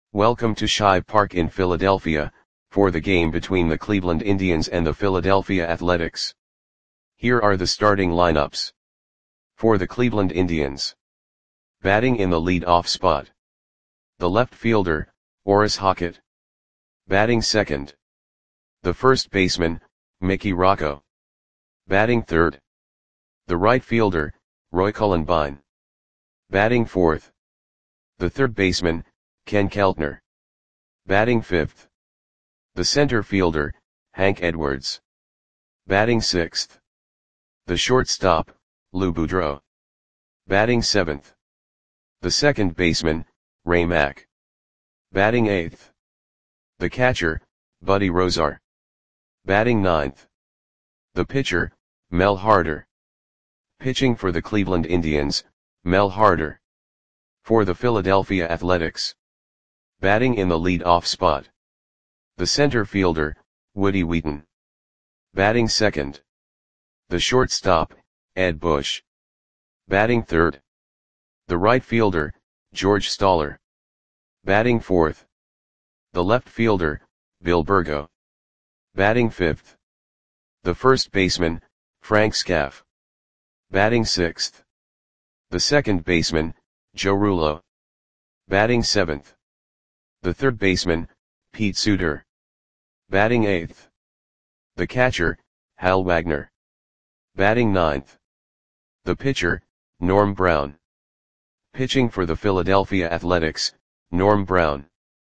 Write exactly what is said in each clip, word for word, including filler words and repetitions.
Welcome to Shive Park in Philadelphia, for the game between the Cleveland Indians and the Philadelphia Athletics. Here are the starting lineups. For the Cleveland Indians. Batting in the lead-off spot. The left fielder, Orris Hockett. Batting second. The first baseman, Mickey Rocco. Batting third. The right fielder, Roy Cullenbine. Batting fourth. The third baseman, Ken Keltner. Batting fifth. The center fielder, Hank Edwards. Batting sixth. The shortstop, Lou Boudreau. Batting seventh. The second baseman, Ray Mack. Batting eighth. The catcher, Buddy Rozar. Batting ninth. The pitcher, Mel Harder. Pitching for the Cleveland Indians, Mel Harder. For the Philadelphia Athletics. Batting in the lead-off spot. The center fielder, Woody Wheaton. Batting second. The shortstop, Ed Bush. Batting third. The right fielder, George Stoller. Batting fourth. The left fielder, Bill Burgo. Batting fifth. The first baseman, Frank Scaff. Batting sixth. The second baseman, Joe Rullo. Batting seventh. The third baseman, Pete Suter. Batting eighth. The catcher, Hal Wagner. Batting ninth. The pitcher, Norm Brown. Pitching for the Philadelphia Athletics, Norm Brown.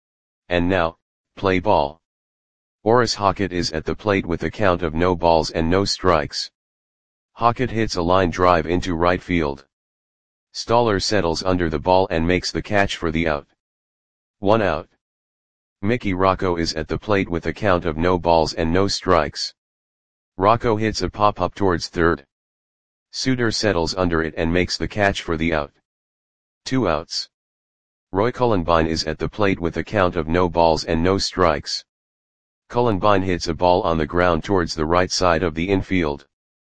And now, play ball. Orris Hockett is at the plate with a count of no balls and no strikes. Hockett hits a line drive into right field. Stoller settles under the ball and makes the catch for the out. One out. Mickey Rocco is at the plate with a count of no balls and no strikes. Rocco hits a pop-up towards third. Suter settles under it and makes the catch for the out. Two outs. Roy Cullenbine is at the plate with a count of no balls and no strikes. Cullenbine hits a ball on the ground towards the right side of the infield.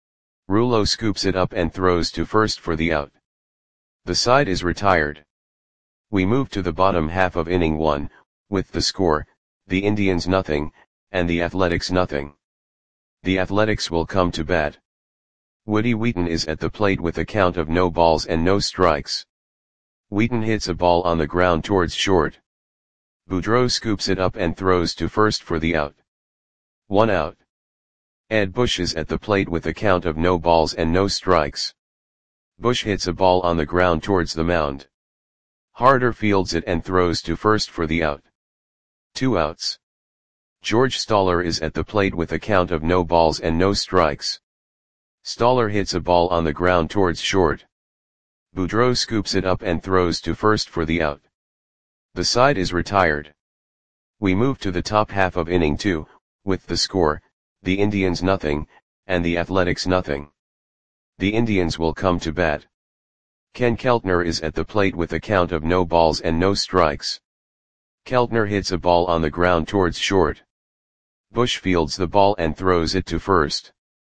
Rullo scoops it up and throws to first for the out. The side is retired. We move to the bottom half of inning one, with the score, the Indians nothing, and the Athletics nothing. The Athletics will come to bat. Woody Wheaton is at the plate with a count of no balls and no strikes. Wheaton hits a ball on the ground towards short. Boudreau scoops it up and throws to first for the out. One out. Ed Bush is at the plate with a count of no balls and no strikes. Bush hits a ball on the ground towards the mound. Harder fields it and throws to first for the out. Two outs. George Stoller is at the plate with a count of no balls and no strikes. Stoller hits a ball on the ground towards short. Boudreau scoops it up and throws to first for the out. The side is retired. We move to the top half of inning two, with the score, the Indians nothing, and the Athletics nothing. The Indians will come to bat. Ken Keltner is at the plate with a count of no balls and no strikes. Keltner hits a ball on the ground towards short. Bush fields the ball and throws it to first.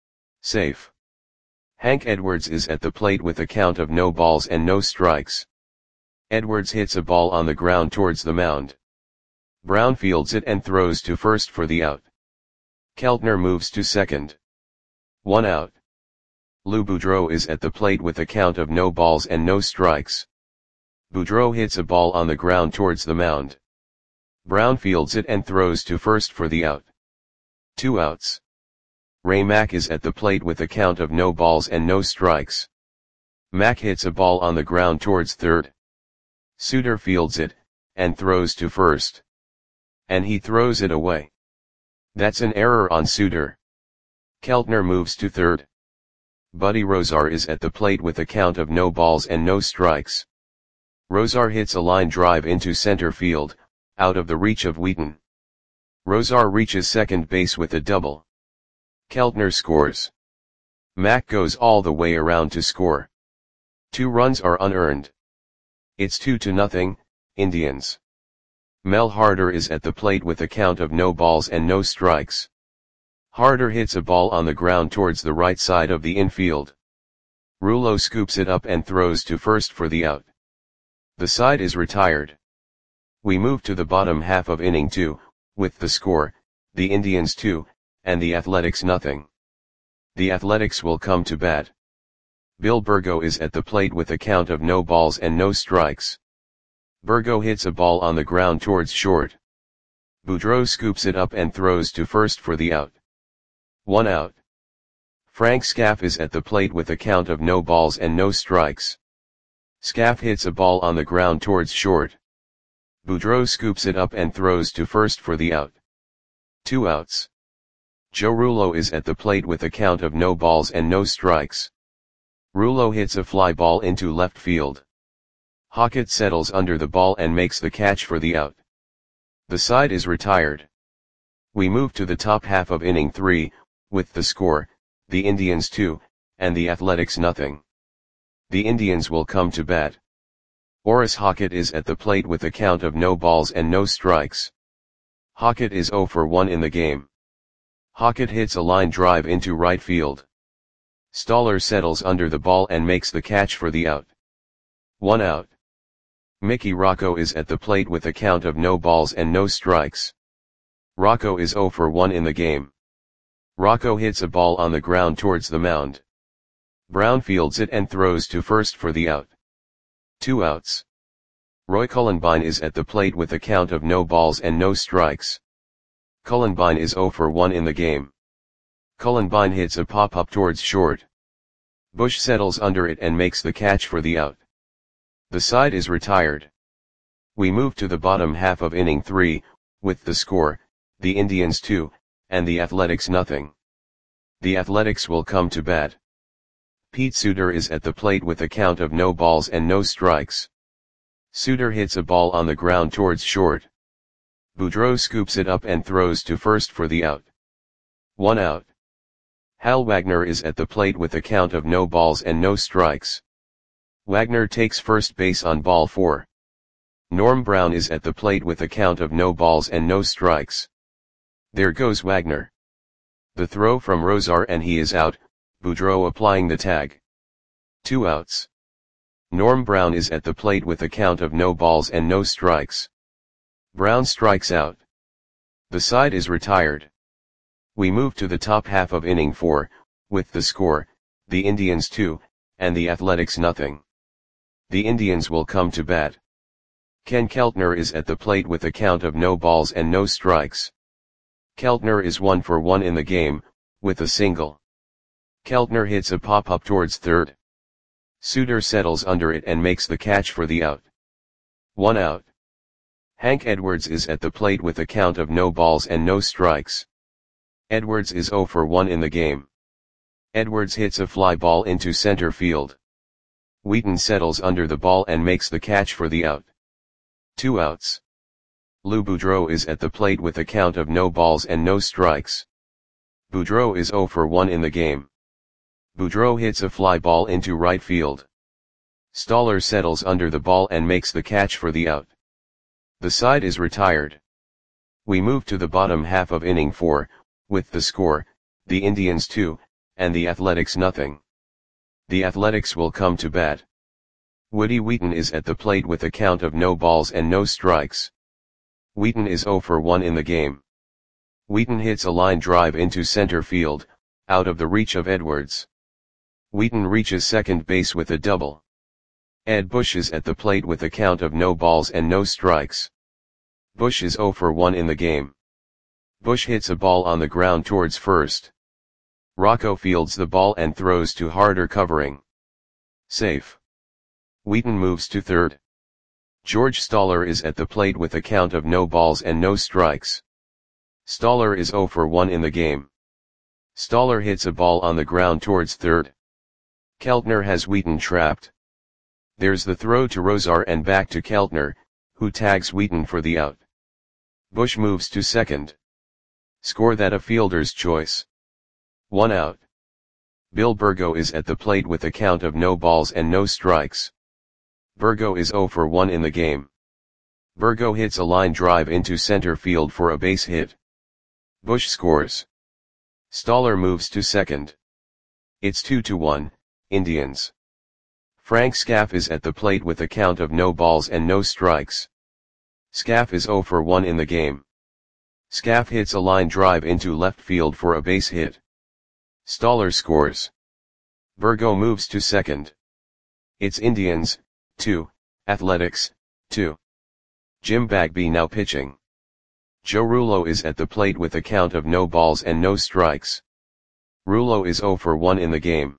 Safe. Hank Edwards is at the plate with a count of no balls and no strikes. Edwards hits a ball on the ground towards the mound. Brown fields it and throws to first for the out. Keltner moves to second. One out. Lou Boudreau is at the plate with a count of no balls and no strikes. Boudreau hits a ball on the ground towards the mound. Brown fields it and throws to first for the out. Two outs. Ray Mack is at the plate with a count of no balls and no strikes. Mack hits a ball on the ground towards third. Suter fields it, and throws to first. And he throws it away. That's an error on Suter. Keltner moves to third. Buddy Rozar is at the plate with a count of no balls and no strikes. Rozar hits a line drive into center field, out of the reach of Wheaton. Rozar reaches second base with a double. Keltner scores. Mack goes all the way around to score. Two runs are unearned. It's two to nothing, Indians. Mel Harder is at the plate with a count of no balls and no strikes. Harder hits a ball on the ground towards the right side of the infield. Rullo scoops it up and throws to first for the out. The side is retired. We move to the bottom half of inning two, with the score, the Indians two, and the Athletics nothing. The Athletics will come to bat. Bill Burgo is at the plate with a count of no balls and no strikes. Burgo hits a ball on the ground towards short. Boudreau scoops it up and throws to first for the out. One out. Frank Scaff is at the plate with a count of no balls and no strikes. Scaff hits a ball on the ground towards short. Boudreau scoops it up and throws to first for the out. Two outs. Joe Rullo is at the plate with a count of no balls and no strikes. Rullo hits a fly ball into left field. Hockett settles under the ball and makes the catch for the out. The side is retired. We move to the top half of inning three, with the score, the Indians two, and the Athletics nothing. The Indians will come to bat. Orris Hockett is at the plate with a count of no balls and no strikes. Hockett is oh for one in the game. Hockett hits a line drive into right field. Stoller settles under the ball and makes the catch for the out. One out. Mickey Rocco is at the plate with a count of no balls and no strikes. Rocco is oh for one in the game. Rocco hits a ball on the ground towards the mound. Brown fields it and throws to first for the out. Two outs. Roy Cullenbine is at the plate with a count of no balls and no strikes. Cullenbine is oh for one in the game. Cullenbine hits a pop-up towards short. Bush settles under it and makes the catch for the out. The side is retired. We move to the bottom half of inning three, with the score, the Indians two, and the Athletics nothing. The Athletics will come to bat. Pete Suter is at the plate with a count of no balls and no strikes. Suter hits a ball on the ground towards short. Boudreau scoops it up and throws to first for the out. One out. Hal Wagner is at the plate with a count of no balls and no strikes. Wagner takes first base on ball four. Norm Brown is at the plate with a count of no balls and no strikes. There goes Wagner. The throw from Rosar and he is out, Boudreau applying the tag. Two outs. Norm Brown is at the plate with a count of no balls and no strikes. Brown strikes out. The side is retired. We move to the top half of inning four, with the score, the Indians two, and the Athletics nothing. The Indians will come to bat. Ken Keltner is at the plate with a count of no balls and no strikes. Keltner is one for one in the game, with a single. Keltner hits a pop-up towards third. Suter settles under it and makes the catch for the out. One out. Hank Edwards is at the plate with a count of no balls and no strikes. Edwards is oh for one in the game. Edwards hits a fly ball into center field. Wheaton settles under the ball and makes the catch for the out. Two outs. Lou Boudreau is at the plate with a count of no balls and no strikes. Boudreau is oh for one in the game. Boudreau hits a fly ball into right field. Stoller settles under the ball and makes the catch for the out. The side is retired. We move to the bottom half of inning four, with the score, the Indians two, and the Athletics nothing. The Athletics will come to bat. Woody Wheaton is at the plate with a count of no balls and no strikes. Wheaton is oh for one in the game. Wheaton hits a line drive into center field, out of the reach of Edwards. Wheaton reaches second base with a double. Ed Bush is at the plate with a count of no balls and no strikes. Bush is oh for one in the game. Bush hits a ball on the ground towards first. Rocco fields the ball and throws to Harder covering. Safe. Wheaton moves to third. George Stoller is at the plate with a count of no balls and no strikes. Stoller is oh for one in the game. Stoller hits a ball on the ground towards third. Keltner has Wheaton trapped. There's the throw to Rosar and back to Keltner, who tags Wheaton for the out. Bush moves to second. Score that a fielder's choice. One out. Bill Burgo is at the plate with a count of no balls and no strikes. Burgo is oh for one in the game. Burgo hits a line drive into center field for a base hit. Bush scores. Stoller moves to second. It's two to one, Indians. Frank Scaff is at the plate with a count of no balls and no strikes. Scaff is zero for one in the game. Scaff hits a line drive into left field for a base hit. Stoller scores. Burgo moves to second. It's Indians, two, Athletics, two. Jim Bagby now pitching. Joe Rullo is at the plate with a count of no balls and no strikes. Rullo is zero for one in the game.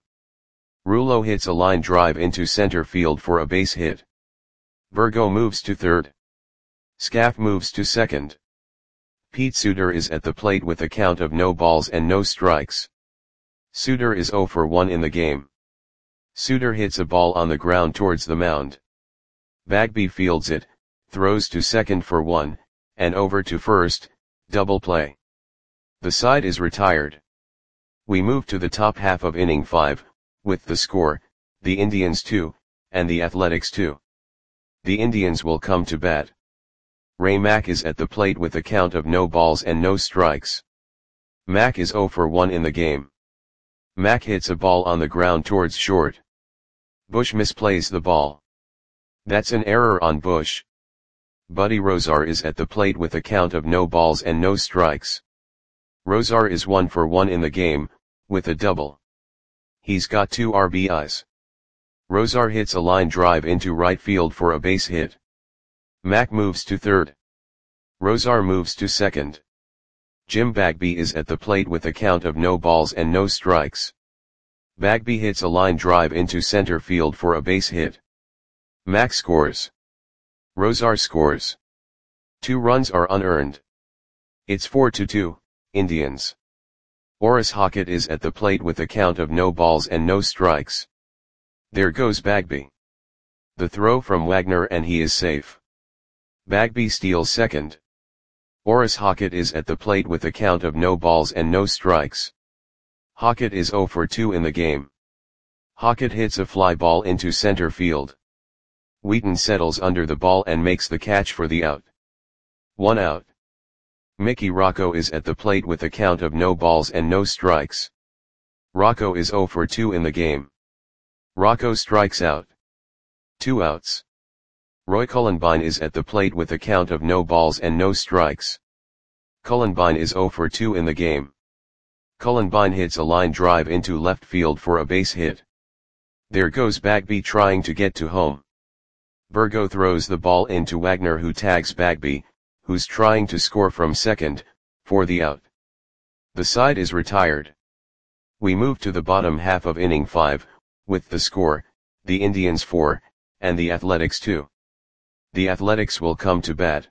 Rullo hits a line drive into center field for a base hit. Burgo moves to third. Scaff moves to second. Pete Suter is at the plate with a count of no balls and no strikes. Suter is zero for one in the game. Suter hits a ball on the ground towards the mound. Bagby fields it, throws to second for one, and over to first, double play. The side is retired. We move to the top half of inning five, with the score, the Indians two, and the Athletics two. The Indians will come to bat. Ray Mack is at the plate with a count of no balls and no strikes. Mack is zero for one in the game. Mack hits a ball on the ground towards short. Bush misplays the ball. That's an error on Bush. Buddy Rozar is at the plate with a count of no balls and no strikes. Rozar is one for one in the game, with a double. He's got two R B Is. Rozar hits a line drive into right field for a base hit. Mack moves to third. Rozar moves to second. Jim Bagby is at the plate with a count of no balls and no strikes. Bagby hits a line drive into center field for a base hit. Mack scores. Rozar scores. Two runs are unearned. It's four to two, Indians. Orris Hockett is at the plate with a count of no balls and no strikes. There goes Bagby. The throw from Wagner and he is safe. Bagby steals second. Orris Hockett is at the plate with a count of no balls and no strikes. Hockett is zero for two in the game. Hockett hits a fly ball into center field. Wheaton settles under the ball and makes the catch for the out. One out. Mickey Rocco is at the plate with a count of no balls and no strikes. Rocco is zero for two in the game. Rocco strikes out. Two outs. Roy Cullenbine is at the plate with a count of no balls and no strikes. Cullenbine is zero for two in the game. Cullenbine hits a line drive into left field for a base hit. There goes Bagby trying to get to home. Burgo throws the ball into Wagner who tags Bagby, who's trying to score from second, for the out. The side is retired. We move to the bottom half of inning five, with the score, the Indians four, and the Athletics two. The Athletics will come to bat.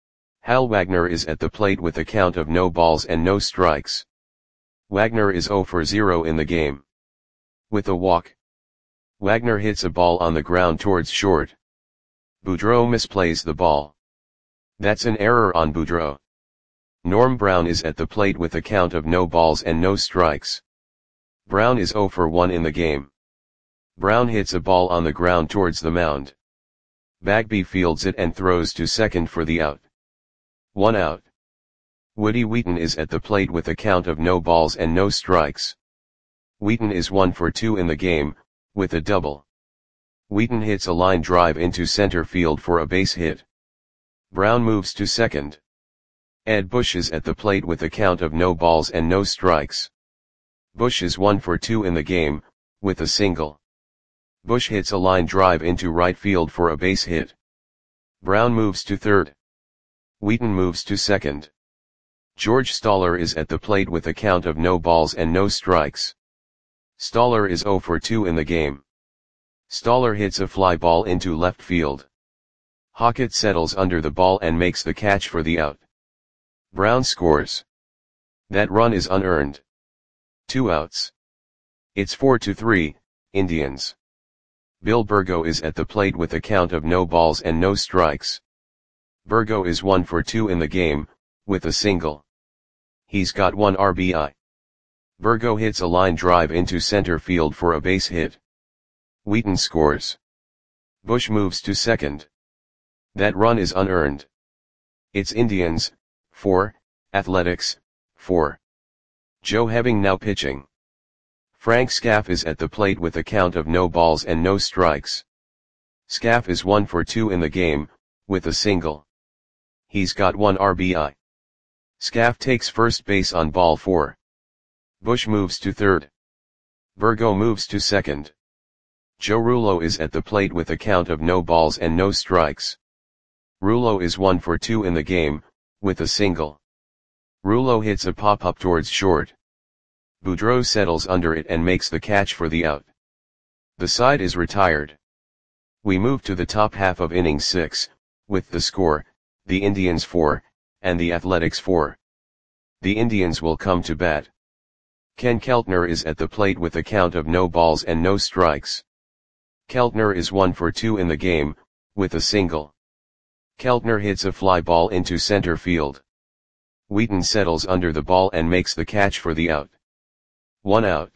Hal Wagner is at the plate with a count of no balls and no strikes. Wagner is zero for zero in the game. With a walk. Wagner hits a ball on the ground towards short. Boudreau misplays the ball. That's an error on Boudreau. Norm Brown is at the plate with a count of no balls and no strikes. Brown is zero for one in the game. Brown hits a ball on the ground towards the mound. Bagby fields it and throws to second for the out. One out. Woody Wheaton is at the plate with a count of no balls and no strikes. Wheaton is one for two in the game, with a double. Wheaton hits a line drive into center field for a base hit. Brown moves to second. Ed Bush is at the plate with a count of no balls and no strikes. Bush is one for two in the game, with a single. Bush hits a line drive into right field for a base hit. Brown moves to third. Wheaton moves to second. George Stoller is at the plate with a count of no balls and no strikes. Stoller is zero for two in the game. Stoller hits a fly ball into left field. Hockett settles under the ball and makes the catch for the out. Brown scores. That run is unearned. Two outs. It's four to three, Indians. Bill Burgo is at the plate with a count of no balls and no strikes. Burgo is one for two in the game, with a single. He's got one R B I. Burgo hits a line drive into center field for a base hit. Wheaton scores. Bush moves to second. That run is unearned. It's Indians, four, Athletics, four. Joe Hebbing now pitching. Frank Scaff is at the plate with a count of no balls and no strikes. Scaff is one for two in the game, with a single. He's got one R B I. Scaff takes first base on ball four. Bush moves to third. Burgo moves to second. Joe Rullo is at the plate with a count of no balls and no strikes. Rullo is one for two in the game, with a single. Rullo hits a pop-up towards short. Boudreau settles under it and makes the catch for the out. The side is retired. We move to the top half of inning six, with the score, the Indians four, and the Athletics four. The Indians will come to bat. Ken Keltner is at the plate with a count of no balls and no strikes. Keltner is one for two in the game, with a single. Keltner hits a fly ball into center field. Wheaton settles under the ball and makes the catch for the out. One out.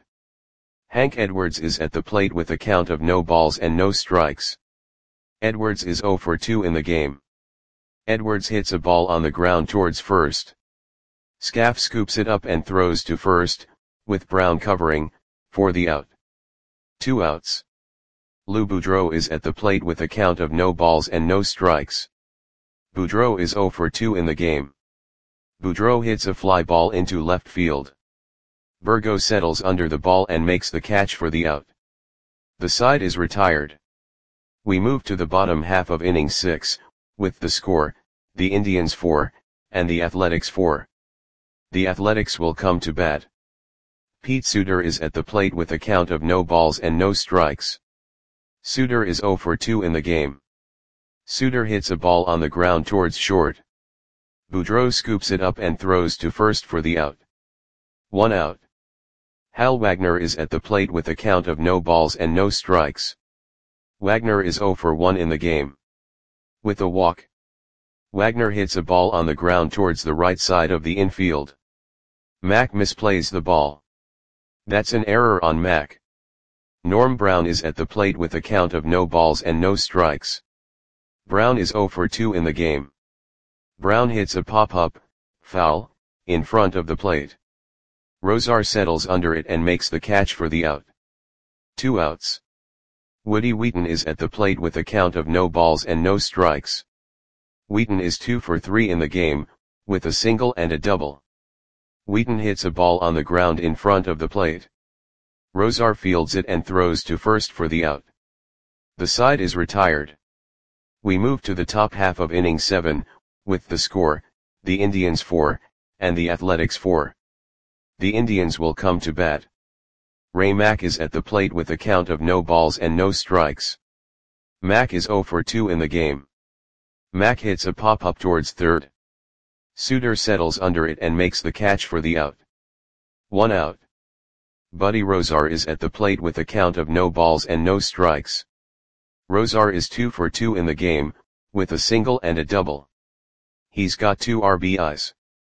Hank Edwards is at the plate with a count of no balls and no strikes. Edwards is zero for two in the game. Edwards hits a ball on the ground towards first. Scaff scoops it up and throws to first, with Brown covering, for the out. Two outs. Lou Boudreau is at the plate with a count of no balls and no strikes. Boudreau is zero for two in the game. Boudreau hits a fly ball into left field. Burgo settles under the ball and makes the catch for the out. The side is retired. We move to the bottom half of inning six, with the score, the Indians four, and the Athletics four. The Athletics will come to bat. Pete Suter is at the plate with a count of no balls and no strikes. Suter is zero for two in the game. Suter hits a ball on the ground towards short. Boudreau scoops it up and throws to first for the out. One out. Hal Wagner is at the plate with a count of no balls and no strikes. Wagner is zero for one in the game. With a walk. Wagner hits a ball on the ground towards the right side of the infield. Mack misplays the ball. That's an error on Mack. Norm Brown is at the plate with a count of no balls and no strikes. Brown is zero for two in the game. Brown hits a pop-up, foul, in front of the plate. Rosar settles under it and makes the catch for the out. Two outs. Woody Wheaton is at the plate with a count of no balls and no strikes. Wheaton is two for three in the game, with a single and a double. Wheaton hits a ball on the ground in front of the plate. Rosar fields it and throws to first for the out. The side is retired. We move to the top half of inning seven, with the score, the Indians four, and the Athletics four. The Indians will come to bat. Ray Mack is at the plate with a count of no balls and no strikes. Mack is zero for two in the game. Mack hits a pop-up towards third. Suter settles under it and makes the catch for the out. One out. Buddy Rosar is at the plate with a count of no balls and no strikes. Rosar is two for two in the game, with a single and a double. He's got two R B Is.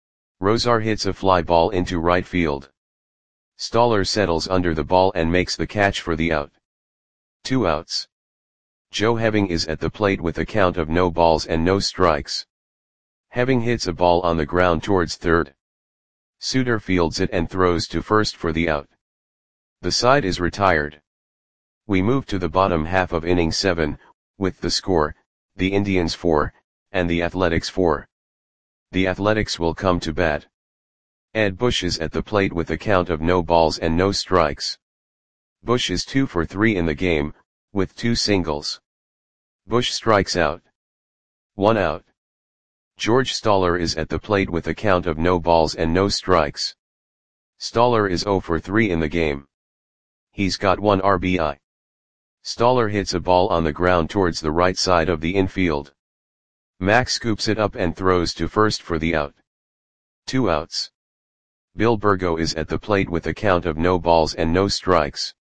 Rosar hits a fly ball into right field. Stoller settles under the ball and makes the catch for the out. Two outs. Joe Heving is at the plate with a count of no balls and no strikes. Heving hits a ball on the ground towards third. Suter fields it and throws to first for the out. The side is retired. We move to the bottom half of inning seven, with the score, the Indians four, and the Athletics four. The Athletics will come to bat. Ed Bush is at the plate with a count of no balls and no strikes. Bush is two for three in the game, with two singles. Bush strikes out. One out. George Stoller is at the plate with a count of no balls and no strikes. Stoller is zero for three in the game. He's got one R B I. Stoller hits a ball on the ground towards the right side of the infield. Mack scoops it up and throws to first for the out. Two outs. Bill Burgo is at the plate with a count of no balls and no strikes.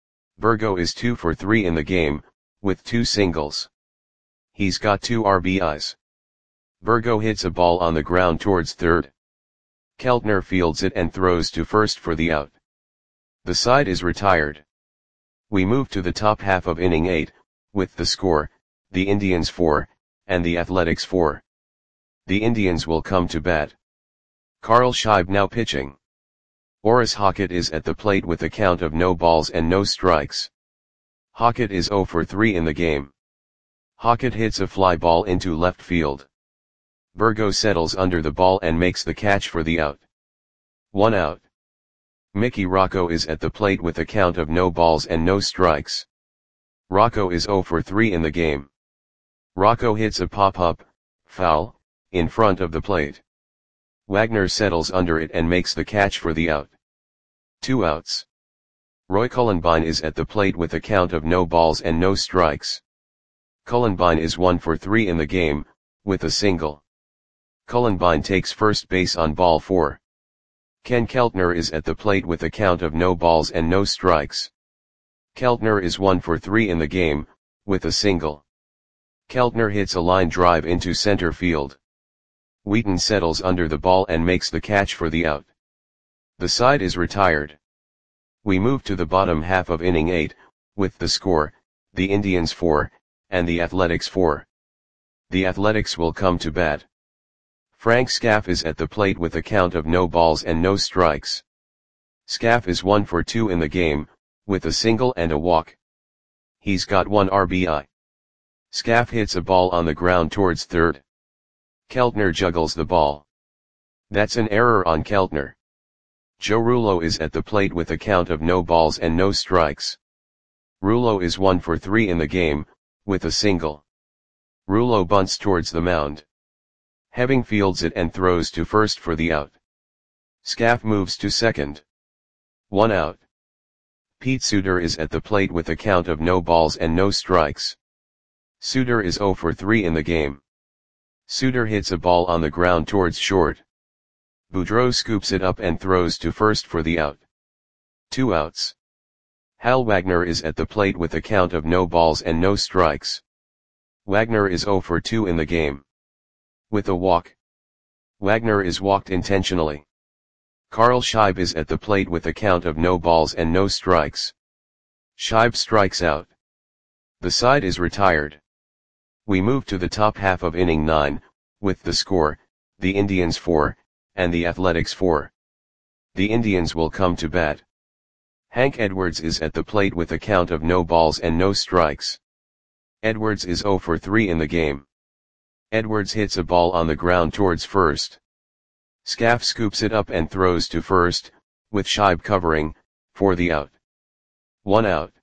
Burgo is two for three in the game, with two singles. He's got two R B Is. Burgo hits a ball on the ground towards third. Keltner fields it and throws to first for the out. The side is retired. We move to the top half of inning eight, with the score, the Indians four, and the Athletics four. The Indians will come to bat. Carl Scheib now pitching. Orris Hockett is at the plate with a count of no balls and no strikes. Hockett is zero for three in the game. Hockett hits a fly ball into left field. Burgo settles under the ball and makes the catch for the out. One out. Mickey Rocco is at the plate with a count of no balls and no strikes. Rocco is zero for three in the game. Rocco hits a pop-up, foul, in front of the plate. Wagner settles under it and makes the catch for the out. Two outs. Roy Cullenbine is at the plate with a count of no balls and no strikes. Cullenbine is one for three in the game, with a single. Cullenbine takes first base on ball four. Ken Keltner is at the plate with a count of no balls and no strikes. Keltner is one for three in the game, with a single. Keltner hits a line drive into center field. Wheaton settles under the ball and makes the catch for the out. The side is retired. We move to the bottom half of inning eight, with the score, the Indians four, and the Athletics four. The Athletics will come to bat. Frank Scaff is at the plate with a count of no balls and no strikes. Scaff is one for two in the game, with a single and a walk. He's got one R B I. Scaff hits a ball on the ground towards third. Keltner juggles the ball. That's an error on Keltner. Joe Rullo is at the plate with a count of no balls and no strikes. Rullo is one for three in the game, with a single. Rullo bunts towards the mound. Heving fields it and throws to first for the out. Scaff moves to second. One out. Pete Suter is at the plate with a count of no balls and no strikes. Suter is zero for three in the game. Suter hits a ball on the ground towards short. Boudreau scoops it up and throws to first for the out. Two outs. Hal Wagner is at the plate with a count of no balls and no strikes. Wagner is zero for two in the game. With a walk. Wagner is walked intentionally. Carl Scheib is at the plate with a count of no balls and no strikes. Scheib strikes out. The side is retired. We move to the top half of inning nine, with the score, the Indians four, and the Athletics four. The Indians will come to bat. Hank Edwards is at the plate with a count of no balls and no strikes. Edwards is zero for three in the game. Edwards hits a ball on the ground towards first. Scaff scoops it up and throws to first, with Scheib covering, for the out. One out.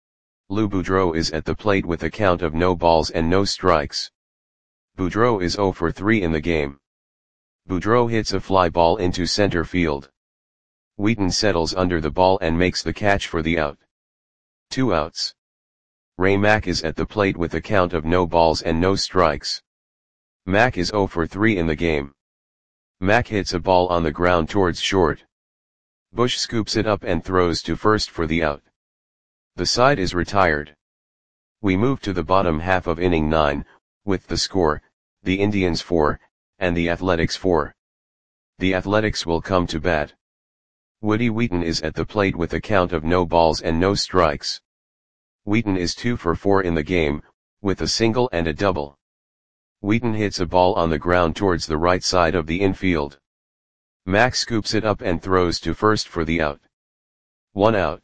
Lou Boudreau is at the plate with a count of no balls and no strikes. Boudreau is zero for three in the game. Boudreau hits a fly ball into center field. Wheaton settles under the ball and makes the catch for the out. Two outs. Ray Mack is at the plate with a count of no balls and no strikes. Mack is zero for three in the game. Mack hits a ball on the ground towards short. Bush scoops it up and throws to first for the out. The side is retired. We move to the bottom half of inning nine, with the score, the Indians four, and the Athletics four. The Athletics will come to bat. Woody Wheaton is at the plate with a count of no balls and no strikes. Wheaton is two for four in the game, with a single and a double. Wheaton hits a ball on the ground towards the right side of the infield. Mack scoops it up and throws to first for the out. One out.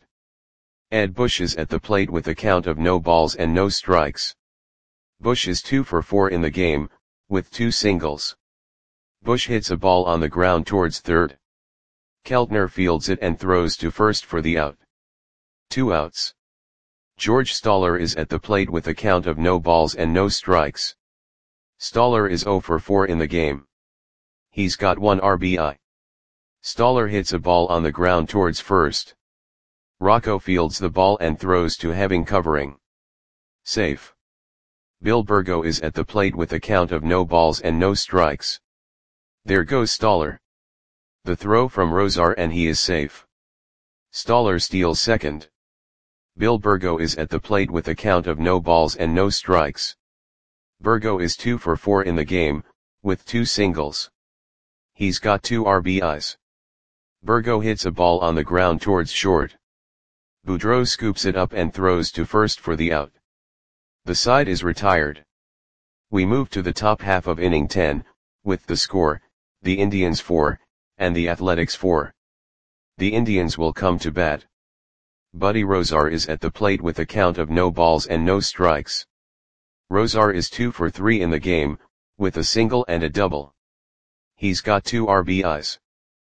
Ed Bush is at the plate with a count of no balls and no strikes. Bush is two for four in the game, with two singles. Bush hits a ball on the ground towards third. Keltner fields it and throws to first for the out. Two outs. George Stoller is at the plate with a count of no balls and no strikes. Stoller is zero for four in the game. He's got one R B I. Stoller hits a ball on the ground towards first. Rocco fields the ball and throws to Heving covering. Safe. Bill Burgo is at the plate with a count of no balls and no strikes. There goes Stoller. The throw from Rosar and he is safe. Stoller steals second. Bill Burgo is at the plate with a count of no balls and no strikes. Burgo is two for four in the game, with two singles. He's got two R B Is. Burgo hits a ball on the ground towards short. Boudreau scoops it up and throws to first for the out. The side is retired. We move to the top half of inning ten, with the score, the Indians four, and the Athletics four. The Indians will come to bat. Buddy Rosar is at the plate with a count of no balls and no strikes. Rosar is two for three in the game, with a single and a double. He's got two R B Is.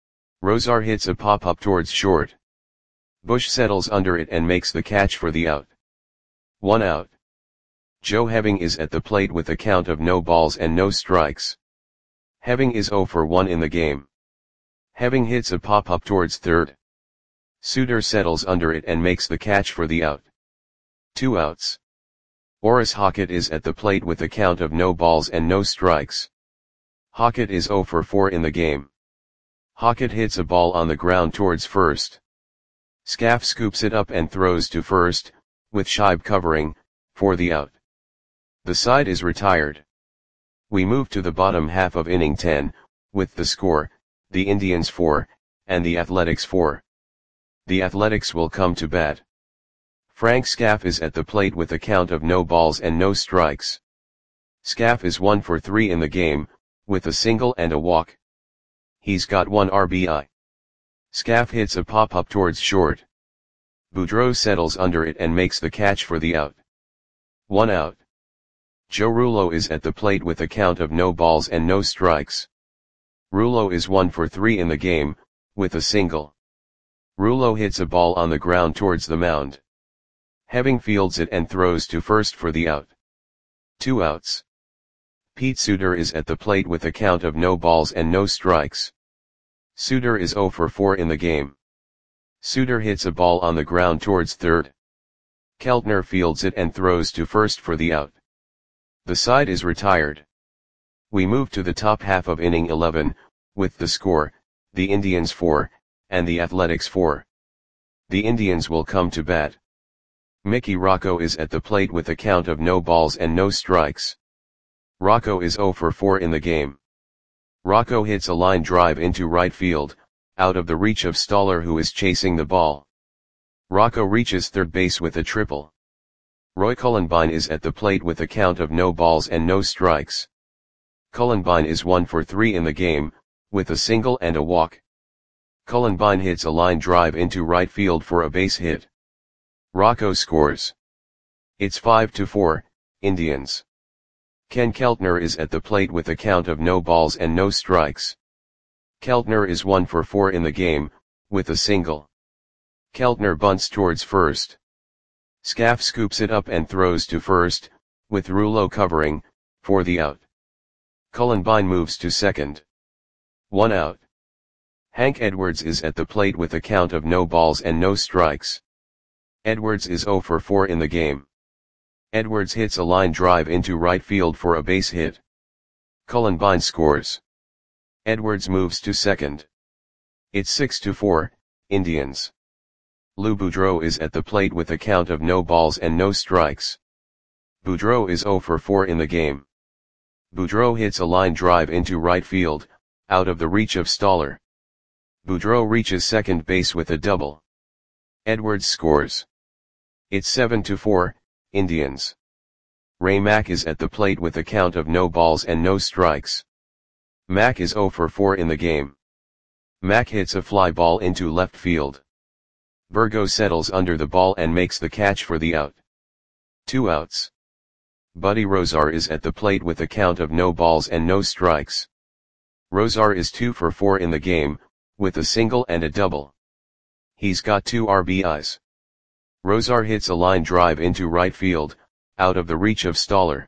Rosar hits a pop-up towards short. Bush settles under it and makes the catch for the out. One out. Joe Heving is at the plate with a count of no balls and no strikes. Heving is zero for one in the game. Heving hits a pop-up towards third. Suter settles under it and makes the catch for the out. Two outs. Orris Hockett is at the plate with a count of no balls and no strikes. Hockett is zero for four in the game. Hockett hits a ball on the ground towards first. Scaff scoops it up and throws to first, with Scheib covering, for the out. The side is retired. We move to the bottom half of inning ten, with the score, the Indians four, and the Athletics four. The Athletics will come to bat. Frank Scaff is at the plate with a count of no balls and no strikes. Scaff is one for three in the game, with a single and a walk. He's got one R B I. Scaff hits a pop-up towards short. Boudreau settles under it and makes the catch for the out. One out. Joe Rouleau is at the plate with a count of no balls and no strikes. Rouleau is one for three in the game, with a single. Rouleau hits a ball on the ground towards the mound. Heving fields it and throws to first for the out. Two outs. Pete Suter is at the plate with a count of no balls and no strikes. Suter is zero for four in the game. Suter hits a ball on the ground towards third. Keltner fields it and throws to first for the out. The side is retired. We move to the top half of inning eleven, with the score, the Indians four, and the Athletics four. The Indians will come to bat. Mickey Rocco is at the plate with a count of no balls and no strikes. Rocco is zero for four in the game. Rocco hits a line drive into right field, out of the reach of Stoller, who is chasing the ball. Rocco reaches third base with a triple. Roy Cullenbine is at the plate with a count of no balls and no strikes. Cullenbine is one for three in the game, with a single and a walk. Cullenbine hits a line drive into right field for a base hit. Rocco scores. It's five to four, Indians. Ken Keltner is at the plate with a count of no balls and no strikes. Keltner is one for four in the game, with a single. Keltner bunts towards first. Scaff scoops it up and throws to first, with Rouleau covering, for the out. Cullenbine moves to second. One out. Hank Edwards is at the plate with a count of no balls and no strikes. Edwards is zero for four in the game. Edwards hits a line drive into right field for a base hit. Cullenbine scores. Edwards moves to second. It's six to four, Indians. Lou Boudreau is at the plate with a count of no balls and no strikes. Boudreau is zero for four in the game. Boudreau hits a line drive into right field, out of the reach of Stoller. Boudreau reaches second base with a double. Edwards scores. It's seven to four, Indians. Ray Mack is at the plate with a count of no balls and no strikes. Mack is zero for four in the game. Mack hits a fly ball into left field. Burgo settles under the ball and makes the catch for the out. Two outs. Buddy Rosar is at the plate with a count of no balls and no strikes. Rosar is two for four in the game, with a single and a double. He's got two R B Is. Rosar hits a line drive into right field, out of the reach of Stoller.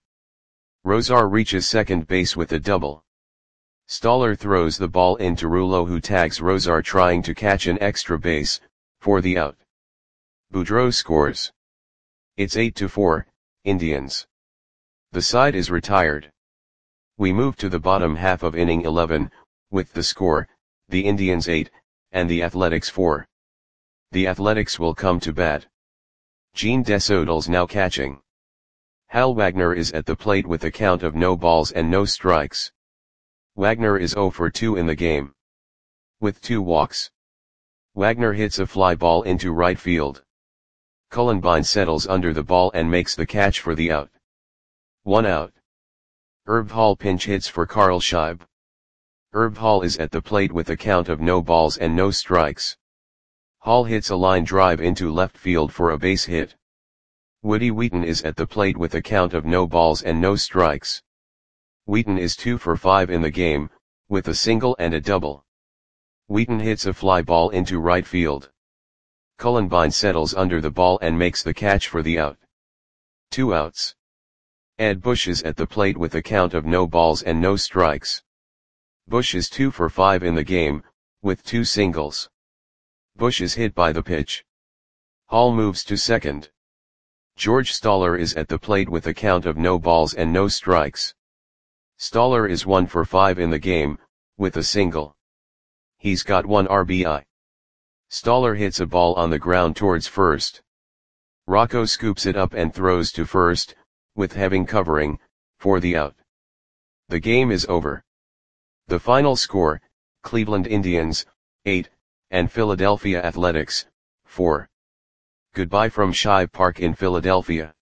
Rosar reaches second base with a double. Stoller throws the ball into Rouleau, who tags Rosar trying to catch an extra base, for the out. Boudreau scores. It's eight to four, Indians. The side is retired. We move to the bottom half of inning eleven, with the score, the Indians eight, and the Athletics four. The Athletics will come to bat. Gene Desautel's now catching. Hal Wagner is at the plate with a count of no balls and no strikes. Wagner is zero for two in the game. With two walks. Wagner hits a fly ball into right field. Cullenbine settles under the ball and makes the catch for the out. One out. Herb Hall pinch hits for Carl Scheib. Herb Hall is at the plate with a count of no balls and no strikes. Hall hits a line drive into left field for a base hit. Woody Wheaton is at the plate with a count of no balls and no strikes. Wheaton is two for five in the game, with a single and a double. Wheaton hits a fly ball into right field. Cullenbine settles under the ball and makes the catch for the out. Two outs. Ed Bush is at the plate with a count of no balls and no strikes. Bush is two for five in the game, with two singles. Bush is hit by the pitch. Hall moves to second. George Stoller is at the plate with a count of no balls and no strikes. Stoller is one for five in the game, with a single. He's got one R B I. Stoller hits a ball on the ground towards first. Rocco scoops it up and throws to first, with Heving covering, for the out. The game is over. The final score, Cleveland Indians, eight, and Philadelphia Athletics, four. Goodbye from Shibe Park in Philadelphia.